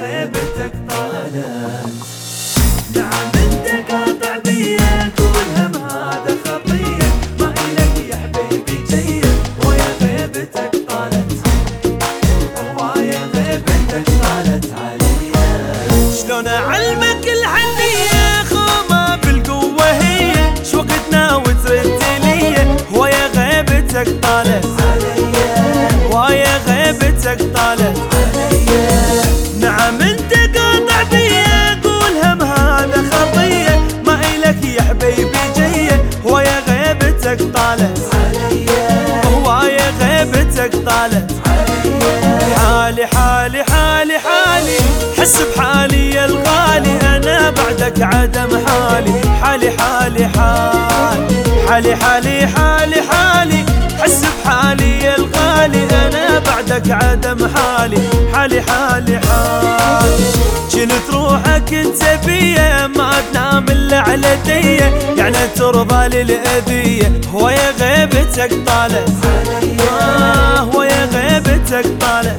غيبتك طالت. نعم انت قاطع بيا والهم هذا خطية، ما إلك يا حبيبي جيد ويا غيبتك طالت، ويا غيبتك طالت عليا. شلون اعلمك الحنية خومة بالقوة هي، شوقتنا وترد لي ويا غيبتك طالت عليا، ويا غيبتك طالت عليا. نعم انت قاطع بيا قول هم هذا خطية، ما إلك يا حبيبي جية ويا غيبتك طالت عليا، ويا غيبتك طالت عليا. حالي حالي حالي حالي حس بحالي يا الغالي، انا بعدك عدم حالي. حالي حالي حالي حالي حالي حالي حس بحالي يا الغالي، انا بعدك عدم حالي. حالي حالي حالي جنت روحك انت بيا، ما تنام الا على ديه، يعني ترضى للاذيه ويا غيبتك طالت ويا غيبتك طالت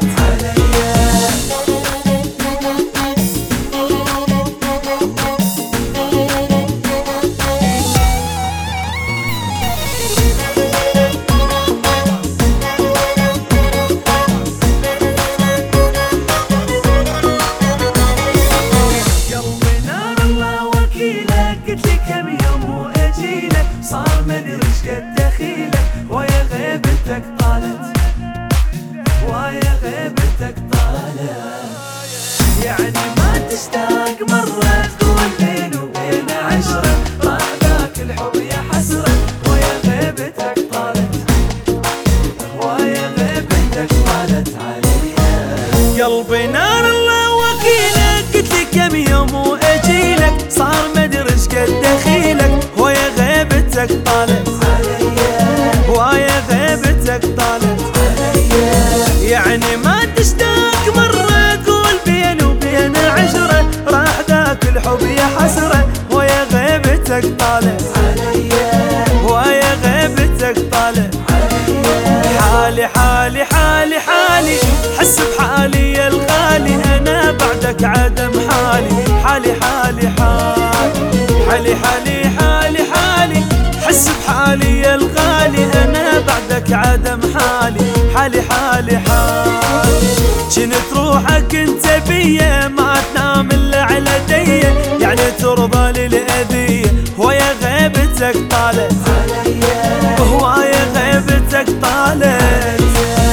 صار مدري ايش قد دخيلك ويا غيبتك طالت، ويا غيبتك طالت. يعني ما تشتاق مرة تقول بيني وبين عشرة، راح ذاك الحب يا حسرة ويا غيبتك طالت، ويا غيبتك طالت عليا. قلبي نار الله وكيلك، قلت لك كم يوم واجيلك، صار مدري ايش قد دخيلك ويا غيبتك طالت ويا غيبتك طالت عليا. يعني ما تشتاق مرة تقول بيني وبين عشرة، راح ذاك الحب يا حسرة ويا غيبتك طالت عليا، ويا غيبتك طالت عليا. حالي حالي حالي حالي حس بحالي يا الغالي، انا بعدك عدم حالي. حالي حالي حالي حالي حالي حالي حس بحالي يا الغالي، انا بعدك عدم حالي. حالي حالي حالي جنت روحك انت بيا، ما تنام الا على ديه، يعني ترضى للاذيه ويا غيبتك طالت ويا غيبتك طالت.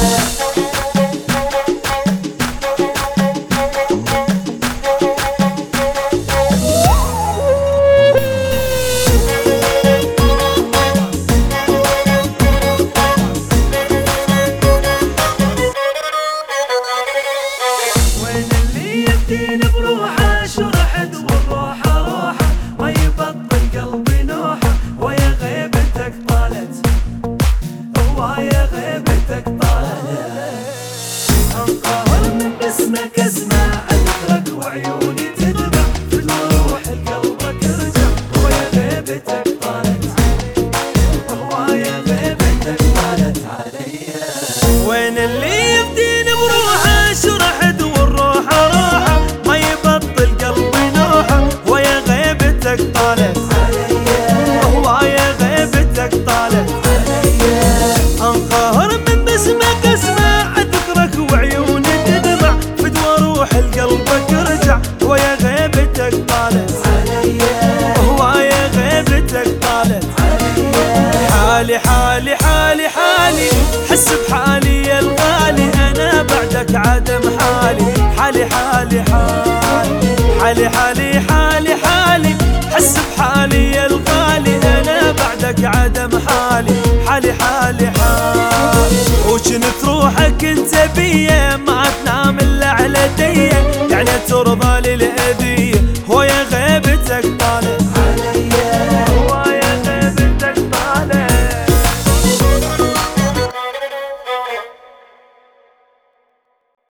بروحه شرحت والروحه روحه، ما يبطل قلبي نوحه ويا غيبتك طالت، ويا غيبتك طالت. انقهر من باسمك اسمع اذكرك وعيوني تدمع، في الروح لقلبك ارجع ويا غيبتك طالت، ويا غيبتك طالت عليا. وين اللي يفديني بروحه شرحت والروحه روحه، ما يبطل قلبي نوحه ويا غيبتك طالت ويا غيبتك طالت عليا. انقهر من باسمك اسمع اذكرك وعيوني تدمع، فدوى روح لقلبك ارجع ويا غيبتك طالت ويا غيبتك طالت حالي حالي حالي حالي حس بحالي يا الغالي، انا بعدك عدم حالي. حالي حالي حالي حالي حالي حالي حس بحالي يا الغالي، انا بعدك عدم حالي. حالي حالي حالي وجنت روحك انت بيا، ما تنام الا على ديه، يعني ترضى